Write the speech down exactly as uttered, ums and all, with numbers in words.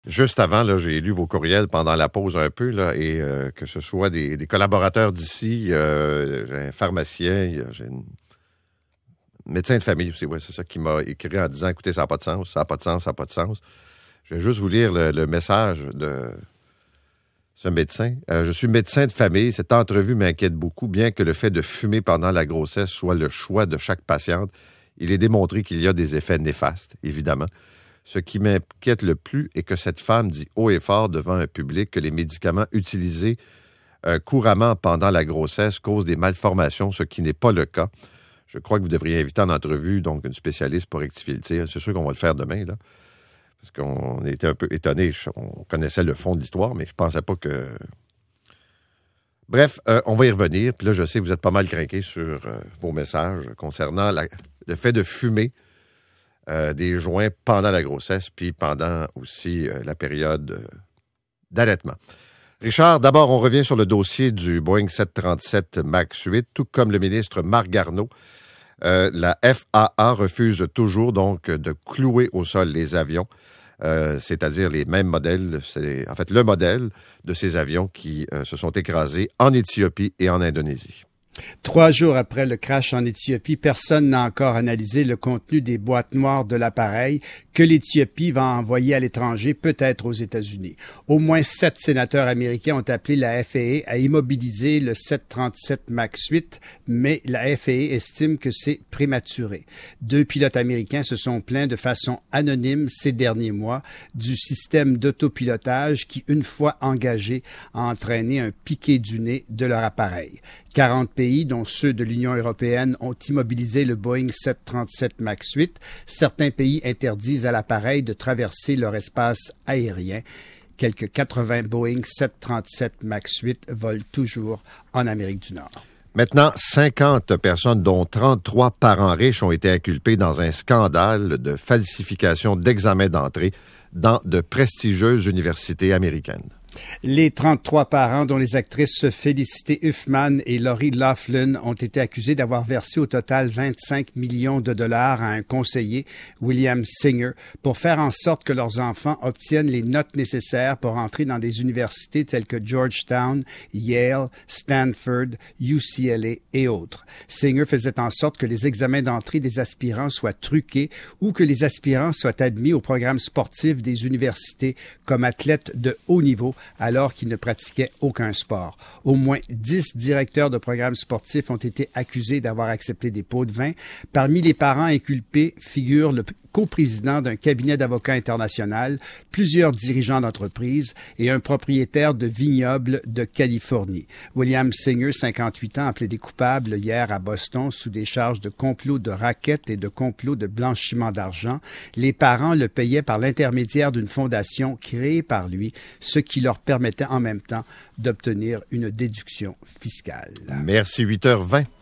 Juste avant, là, j'ai lu vos courriels pendant la pause un peu, là, et euh, que ce soit des, des collaborateurs d'ici, euh, j'ai un pharmacien, j'ai un médecin de famille aussi, ouais, c'est ça, qui m'a écrit en disant, écoutez, ça n'a pas de sens, ça n'a pas de sens, ça n'a pas de sens. Je vais juste vous lire le, le message de ce médecin. Euh, je suis médecin de famille. Cette entrevue m'inquiète beaucoup, bien que le fait de fumer pendant la grossesse soit le choix de chaque patiente. Il est démontré qu'il y a des effets néfastes, évidemment. Ce qui m'inquiète le plus est que cette femme dit haut et fort devant un public que les médicaments utilisés euh, couramment pendant la grossesse causent des malformations, ce qui n'est pas le cas. Je crois que vous devriez inviter en entrevue donc une spécialiste pour rectifier le tir. C'est sûr qu'on va le faire demain, là. Parce qu'on était un peu étonnés. On connaissait le fond de l'histoire, mais je pensais pas que... Bref, euh, on va y revenir. Puis là, je sais que vous êtes pas mal craqués sur euh, vos messages concernant la, le fait de fumer euh, des joints pendant la grossesse, puis pendant aussi euh, la période euh, d'allaitement. Richard, d'abord, on revient sur le dossier du Boeing sept cent trente-sept MAX huit, tout comme le ministre Marc Garneau. Euh, la F A A refuse toujours donc de clouer au sol les avions, euh, c'est-à-dire les mêmes modèles, c'est en fait le modèle de ces avions qui euh, se sont écrasés en Éthiopie et en Indonésie. Trois jours après le crash en Éthiopie, personne n'a encore analysé le contenu des boîtes noires de l'appareil que l'Éthiopie va envoyer à l'étranger, peut-être aux États-Unis. Au moins sept sénateurs américains ont appelé la F A A à immobiliser le sept cent trente-sept MAX huit, mais la F A A estime que c'est prématuré. Deux pilotes américains se sont plaints de façon anonyme ces derniers mois du système d'autopilotage qui, une fois engagé, a entraîné un piqué du nez de leur appareil. quarante pays, dont ceux de l'Union européenne, ont immobilisé le Boeing sept cent trente-sept MAX huit. Certains pays interdisent à l'appareil de traverser leur espace aérien. Quelques quatre-vingts Boeing sept cent trente-sept MAX huit volent toujours en Amérique du Nord. Maintenant, cinquante personnes, dont trente-trois parents riches, ont été inculpées dans un scandale de falsification d'examens d'entrée dans de prestigieuses universités américaines. Les trente-trois parents, dont les actrices Félicité Huffman et Lori Loughlin, ont été accusés d'avoir versé au total vingt-cinq millions de dollars à un conseiller, William Singer, pour faire en sorte que leurs enfants obtiennent les notes nécessaires pour entrer dans des universités telles que Georgetown, Yale, Stanford, U C L A et autres. Singer faisait en sorte que les examens d'entrée des aspirants soient truqués ou que les aspirants soient admis au programme sportif des universités comme athlètes de haut niveau, alors qu'ils ne pratiquaient aucun sport. Au moins dix directeurs de programmes sportifs ont été accusés d'avoir accepté des pots de vin. Parmi les parents inculpés figure le coprésident d'un cabinet d'avocats international, plusieurs dirigeants d'entreprises et un propriétaire de vignoble de Californie. William Singer, cinquante-huit ans, a plaidé coupable hier à Boston sous des charges de complot de racket et de complot de blanchiment d'argent. Les parents le payaient par l'intermédiaire d'une fondation créée par lui, ce qui leur permettait en même temps d'obtenir une déduction fiscale. Merci, huit heures vingt.